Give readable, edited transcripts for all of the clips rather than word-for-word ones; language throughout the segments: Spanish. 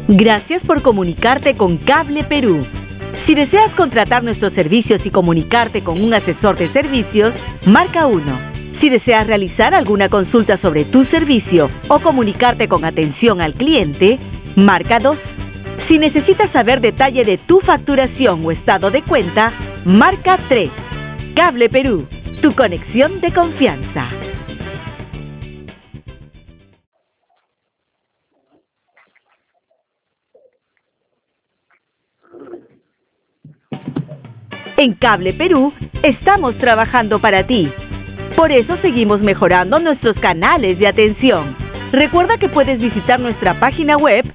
Gracias por comunicarte con Cable Perú. Si deseas contratar nuestros servicios y comunicarte con un asesor de servicios, marca 1. Si deseas realizar alguna consulta sobre tu servicio o comunicarte con atención al cliente, marca 2. Si necesitas saber detalle de tu facturación o estado de cuenta, marca 3. Cable Perú, tu conexión de confianza. En Cable Perú estamos trabajando para ti. Por eso seguimos mejorando nuestros canales de atención. Recuerda que puedes visitar nuestra página web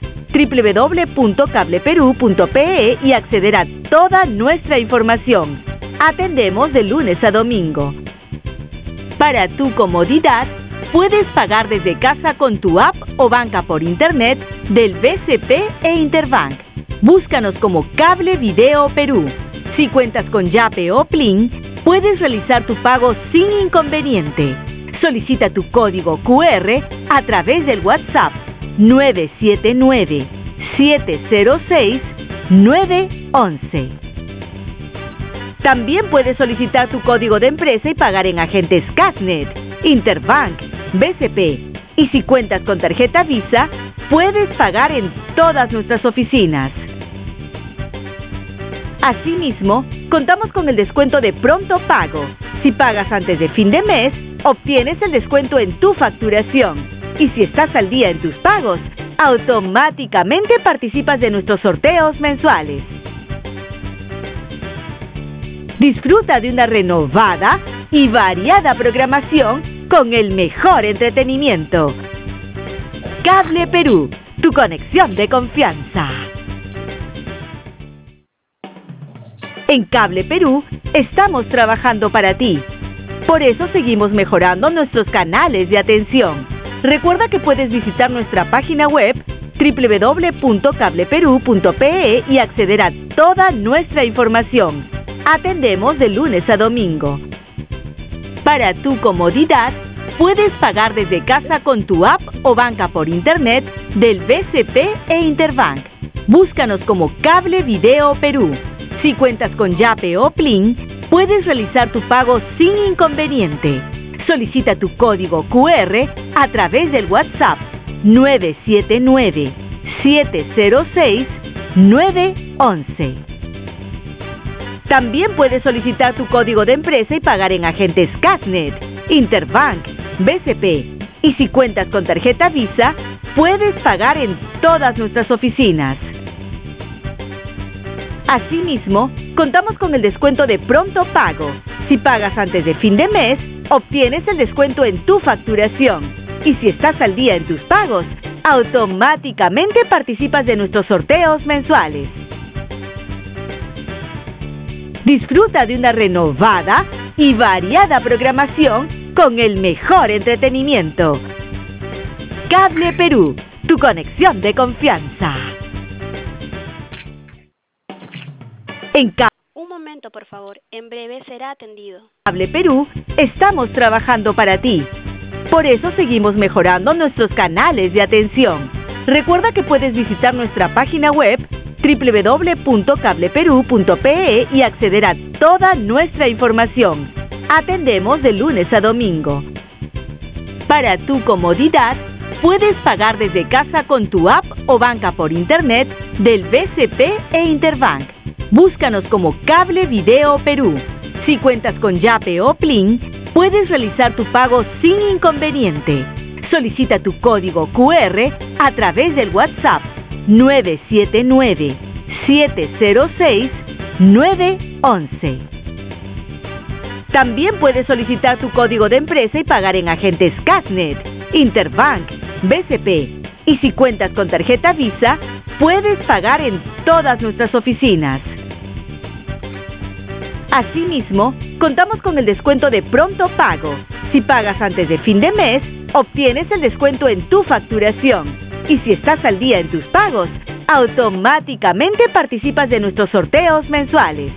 www.cableperu.pe y acceder a toda nuestra información. Atendemos de lunes a domingo. Para tu comodidad, puedes pagar desde casa con tu app o banca por internet del BCP e Interbank. Búscanos como Cable Video Perú. Si cuentas con Yape o Plin, puedes realizar tu pago sin inconveniente. Solicita tu código QR a través del WhatsApp 979-706-911. También puedes solicitar tu código de empresa y pagar en agentes Casnet, Interbank, BCP. Y si cuentas con tarjeta Visa, puedes pagar en todas nuestras oficinas. Asimismo, contamos con el descuento de pronto pago. Si pagas antes de fin de mes, obtienes el descuento en tu facturación. Y si estás al día en tus pagos, automáticamente participas de nuestros sorteos mensuales. Disfruta de una renovada y variada programación con el mejor entretenimiento. Cable Perú, tu conexión de confianza. En Cable Perú estamos trabajando para ti. Por eso seguimos mejorando nuestros canales de atención. Recuerda que puedes visitar nuestra página web www.cableperu.pe y acceder a toda nuestra información. Atendemos de lunes a domingo. Para tu comodidad, puedes pagar desde casa con tu app o banca por internet del BCP e Interbank. Búscanos como Cable Video Perú. Si cuentas con Yape o Plin, puedes realizar tu pago sin inconveniente. Solicita tu código QR a través del WhatsApp 979-706-911. También puedes solicitar tu código de empresa y pagar en agentes Casnet, Interbank, BCP. Y si cuentas con tarjeta Visa, puedes pagar en todas nuestras oficinas. Asimismo, contamos con el descuento de pronto pago. Si pagas antes de fin de mes, obtienes el descuento en tu facturación. Y si estás al día en tus pagos, automáticamente participas de nuestros sorteos mensuales. Disfruta de una renovada y variada programación con el mejor entretenimiento. Cable Perú, tu conexión de confianza. Un momento, por favor. En breve será atendido. Cable Perú estamos trabajando para ti. Por eso seguimos mejorando nuestros canales de atención. Recuerda que puedes visitar nuestra página web www.cableperu.pe y acceder a toda nuestra información. Atendemos de lunes a domingo. Para tu comodidad, puedes pagar desde casa con tu app o banca por internet del BCP e Interbank. Búscanos como Cable Video Perú. Si cuentas con Yape o Plin, puedes realizar tu pago sin inconveniente. Solicita tu código QR a través del WhatsApp 979-706-911. También puedes solicitar tu código de empresa y pagar en agentes Casnet, Interbank, BCP. Y si cuentas con tarjeta Visa, puedes pagar en todas nuestras oficinas. Asimismo, contamos con el descuento de pronto pago. Si pagas antes de fin de mes, obtienes el descuento en tu facturación. Y si estás al día en tus pagos, automáticamente participas de nuestros sorteos mensuales.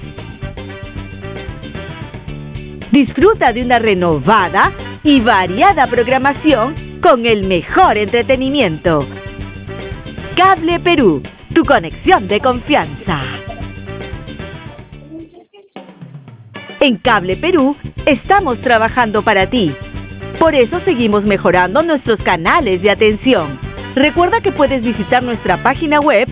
Disfruta de una renovada y variada programación con el mejor entretenimiento. Cable Perú, tu conexión de confianza. En Cable Perú estamos trabajando para ti. Por eso seguimos mejorando nuestros canales de atención. Recuerda que puedes visitar nuestra página web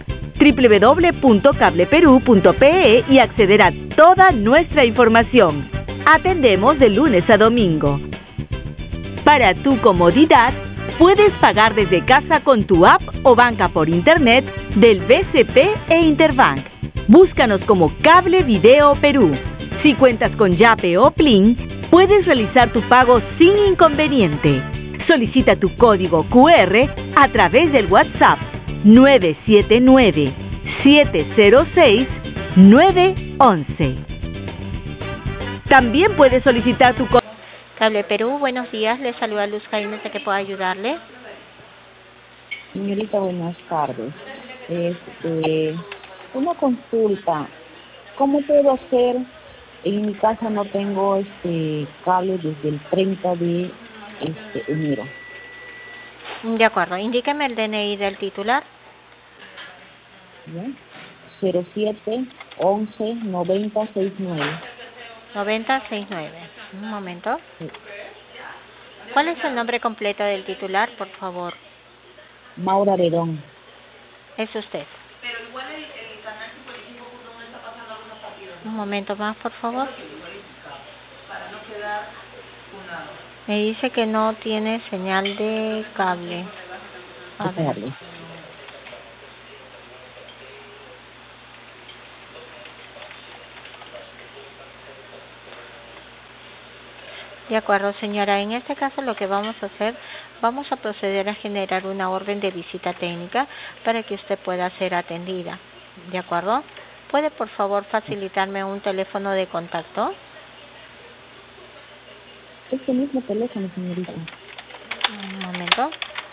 www.cableperú.pe y acceder a toda nuestra información. Atendemos de lunes a domingo. Para tu comodidad, puedes pagar desde casa con tu app o banca por internet del BCP e Interbank. Búscanos como Cable Video Perú. Si cuentas con Yape o Plin, puedes realizar tu pago sin inconveniente. Solicita tu código QR a través del WhatsApp 979-706-911. También puedes solicitar tu código. Cable Perú, buenos días. Le saluda Luz Jaime, ¿de qué puedo ayudarle? Señorita, buenas tardes. Una consulta. ¿Cómo puedo hacer? En mi casa no tengo cable desde el 30 de enero. De acuerdo. Indíqueme el DNI del titular. ¿Ya? 07 11 90 69. 9069. Un momento. Sí. ¿Cuál es el nombre completo del titular, por favor? Maura Redón. Es usted. Un momento más, por favor. Me dice que no tiene señal de cable. A ver. De acuerdo, señora. En este caso lo que vamos a hacer, vamos a proceder a generar una orden de visita técnica para que usted pueda ser atendida. ¿De acuerdo? ¿Puede, por favor, facilitarme un teléfono de contacto? Este mismo teléfono, señorita. Un momento.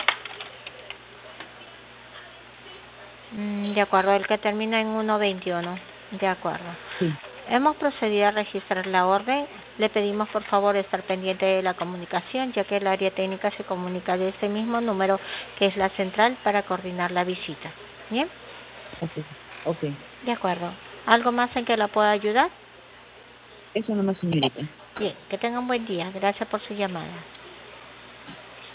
De acuerdo, el que termina en 121. De acuerdo. Sí. Hemos procedido a registrar la orden. Le pedimos, por favor, estar pendiente de la comunicación, ya que el área técnica se comunica de este mismo número, que es la central, para coordinar la visita. ¿Bien? Ok. De acuerdo. ¿Algo más en que la pueda ayudar? Eso nomás, señorita. Bien, que tenga un buen día. Gracias por su llamada.